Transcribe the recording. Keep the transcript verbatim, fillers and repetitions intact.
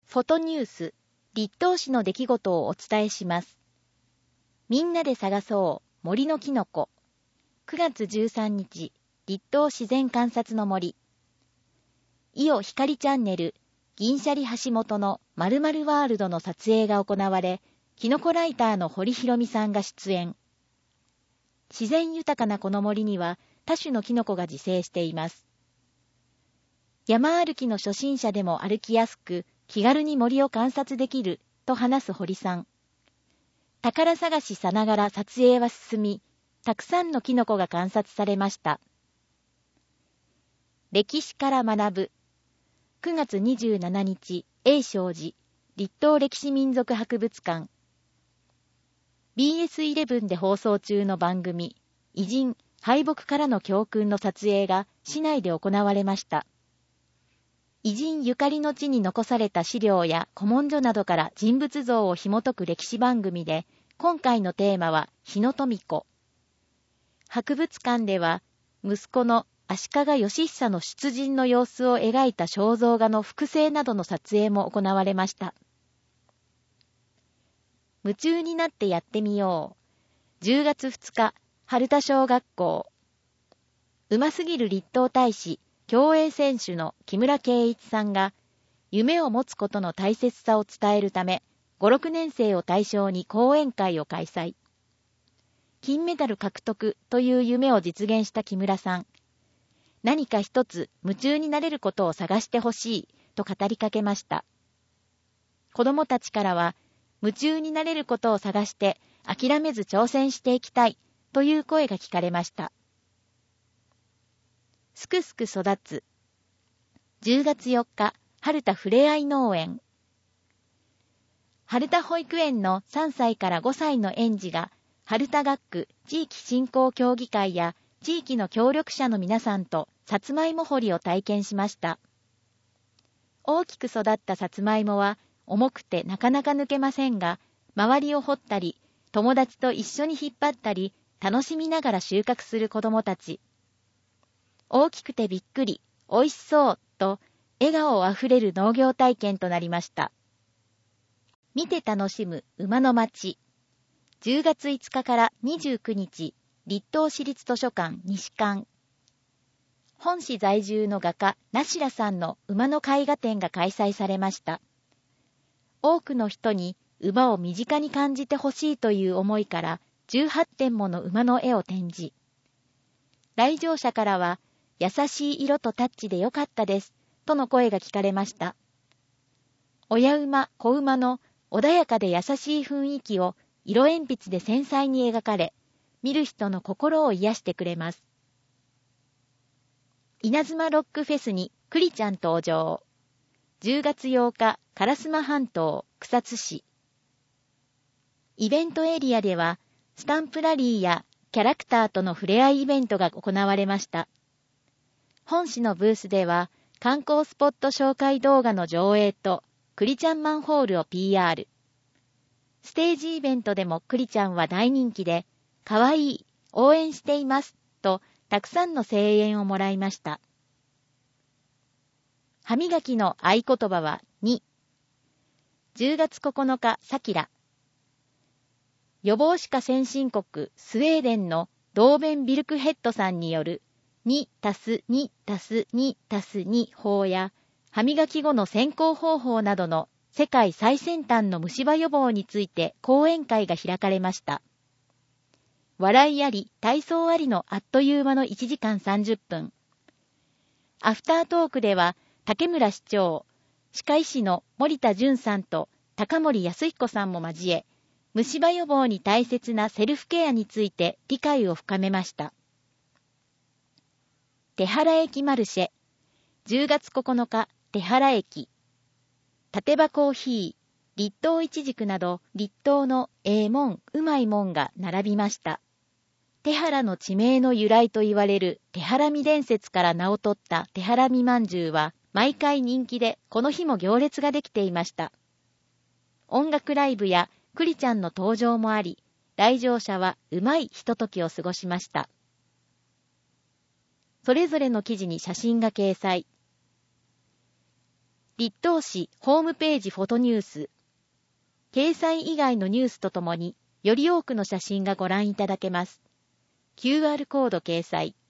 フォトニュース、立東市の出来事をお伝えします。みんなで探そう森のきのこ。くがつじゅうさんにち、立東自然観察の森。伊予光チャンネル、銀シャリ橋本の〇〇ワールドの撮影が行われ、キノコライターの堀ひろみさんが出演。自然豊かなこの森には多種のキノコが自生しています。山歩きの初心者でも歩きやすく、気軽に森を観察できると話す堀さん。宝探しさながら撮影は進み、たくさんのキノコが観察されました。歴史から学ぶ。くがつにじゅうしちにち、永昌寺、立東歴史民族博物館。ビーエスイレブン で放送中の番組、偉人、敗北からの教訓の撮影が市内で行われました。偉人ゆかりの地に残された資料や古文書などから人物像を紐解く歴史番組で、今回のテーマは日野富子。博物館では、息子の足利義久の出陣の様子を描いた肖像画の複製などの撮影も行われました。夢中になってやってみよう。じゅうがつふつか、春田小学校。うますぎる立東大使、競泳選手の木村圭一さんが、夢を持つことの大切さを伝えるため、ご、ろくねんせいを対象に講演会を開催。金メダル獲得という夢を実現した木村さん。何か一つ夢中になれることを探してほしいと語りかけました。子どもたちからは、夢中になれることを探して諦めず挑戦していきたいという声が聞かれました。すくすく育つ。じゅうがつよっか、春田ふれあい農園。春田保育園のさんさいからごさいの園児が、春田学区地域振興協議会や地域の協力者の皆さんとさつまいも掘りを体験しました。大きく育ったさつまいもは重くてなかなか抜けませんが、周りを掘ったり、友達と一緒に引っ張ったり、楽しみながら収穫する子どもたち。大きくてびっくり、おいしそうと笑顔あふれる農業体験となりました。見て楽しむ馬の町。じゅうがついつかからにじゅうくにち、立東市立図書館西館。本市在住の画家、ナシラさんの馬の絵画展が開催されました。多くの人に馬を身近に感じてほしいという思いから、じゅうはってんもの馬の絵を展示。来場者からは、優しい色とタッチでよかったです、との声が聞かれました。親馬、子馬の穏やかで優しい雰囲気を色鉛筆で繊細に描かれ、見る人の心を癒してくれます。稲妻ロックフェスにクリちゃん登場。じゅうがつようか、烏丸半島、草津市。イベントエリアでは、スタンプラリーやキャラクターとの触れ合いイベントが行われました。本市のブースでは、観光スポット紹介動画の上映と、クリちゃんマンホールを ピーアール。ステージイベントでもクリちゃんは大人気で、かわいい、応援しています、とたくさんの声援をもらいました。歯磨きの合言葉はに。じゅうがつここのか、サキラ。予防歯科先進国スウェーデンのドーベン・ビルクヘッドさんによるにたすにたすにたすに法や歯磨き後の選考方法などの世界最先端の虫歯予防について講演会が開かれました。笑いあり、体操ありのあっという間のいちじかんさんじゅっぷん。アフタートークでは竹村市長、歯科医師の森田淳さんと高森康彦さんも交え、虫歯予防に大切なセルフケアについて理解を深めました。手原駅マルシェ。じゅうがつここのか、手原駅。立場コーヒー、立東いちじくなど、立東のええもん、うまいもんが並びました。手原の地名の由来と言われる手原見伝説から名を取った手原見まんじゅうは、毎回人気で、この日も行列ができていました。音楽ライブやクリちゃんの登場もあり、来場者はうまいひとときを過ごしました。それぞれの記事に写真が掲載。 立東市ホームページフォトニュース。掲載以外のニュースとともに、より多くの写真がご覧いただけます。キューアール コード掲載。